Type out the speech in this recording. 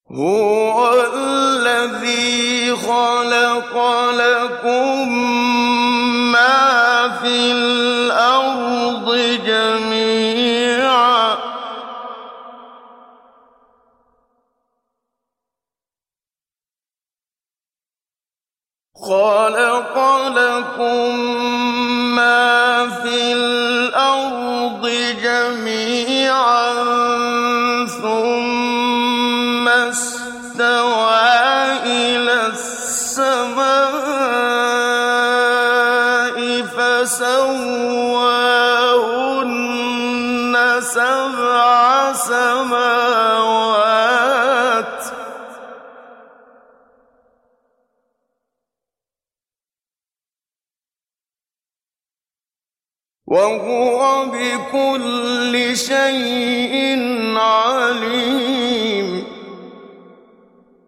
هُوَ الَّذِي خَلَقَ لَكُم مَّا فِي الْأَرْضِ جَمِيعًا ثُمَّ اسْتَوَىٰ إِلَى السَّمَاءِ فَسَوَّاهُنَّ سَبْعَ سَمَاوَاتٍ ۚ وَهُوَ بِكُلِّ شَيْءٍ